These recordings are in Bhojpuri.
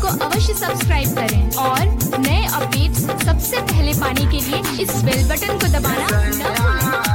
को अवश्य सब्सक्राइब करें और नए अपडेट्स सबसे पहले पाने के लिए इस बेल बटन को दबाना न भूलें।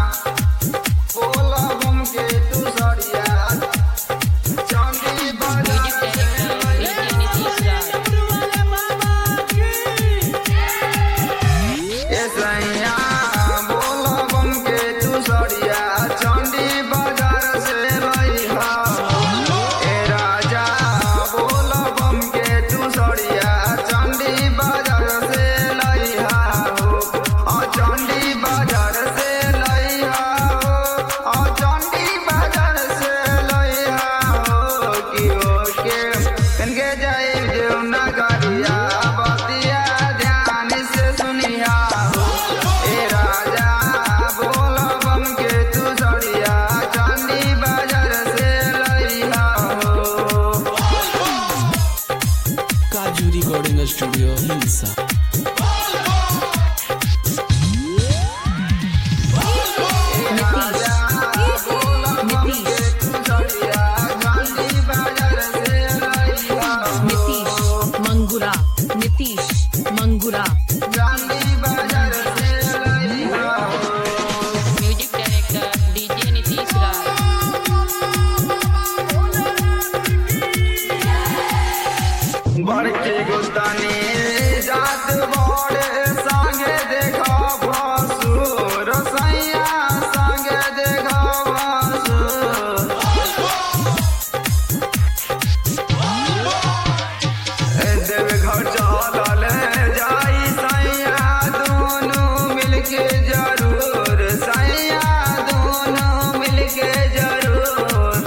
Recording studio Hilsa. Nitish Mangura music director DJ Nitish Raj. बड़के गुस्तानी जात बड़े संगे देखा भसुर सैया संगे देखा भसुर देव घर चलल जाई सैया दोनों मिलके जरूर सैया दोनों मिलके जरूर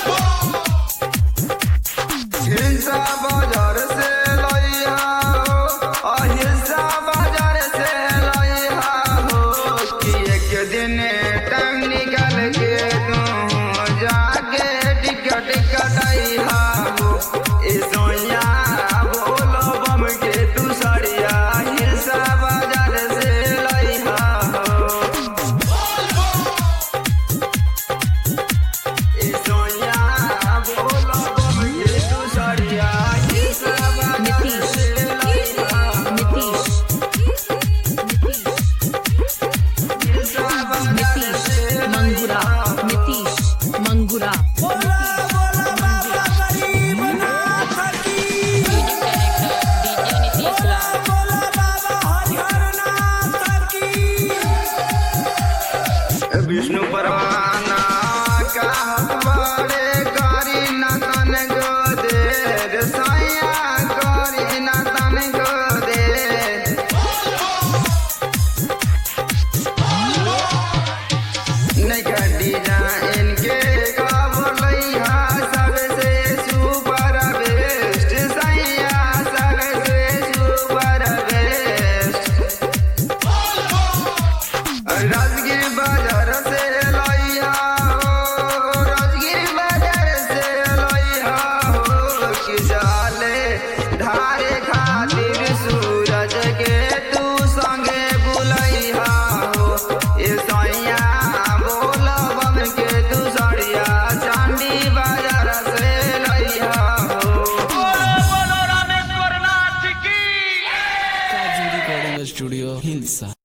हिंसा बाजार से लइहा अहिंसा बाजार से लइहा हो कि एक दिन टाइम निकाल के तू जाके टिकट कटाइहा हो ए सोया बोलो बम के तू सड़िया हिंसा बाजार से लइहा हो ए सोया बोलो बम के तू सड़िया मंगुरा नीतीश मंगुरा विष्णु परवाना का बड़े